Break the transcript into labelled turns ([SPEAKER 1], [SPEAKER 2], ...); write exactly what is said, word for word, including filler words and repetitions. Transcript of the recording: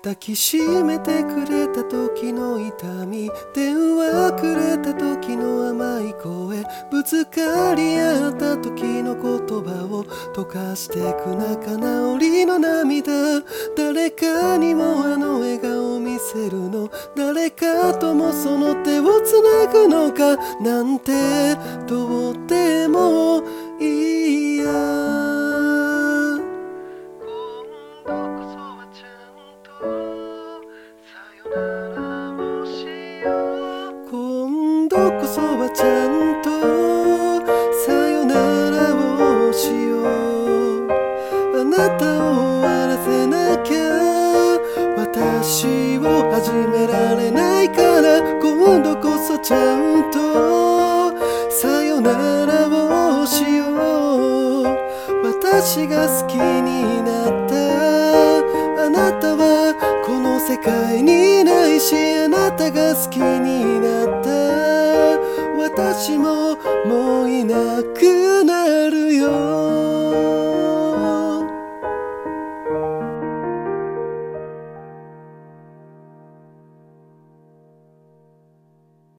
[SPEAKER 1] 抱きしめてくれた時の痛み、電話くれた時の甘い声、ぶつかり合った時の言葉を溶かしてく仲直りの涙。誰かにもあの笑顔を見せるの、誰かともその手をつなぐのかなんてどうでもいいや。今度こそはちゃんとさよならをしよう。あなたを終わらせなきゃ私を始められないから、今度こそちゃんとさよならをしよう。私が好きになったあなたはこの世界にいないし、あなたが好きになった私ももういなく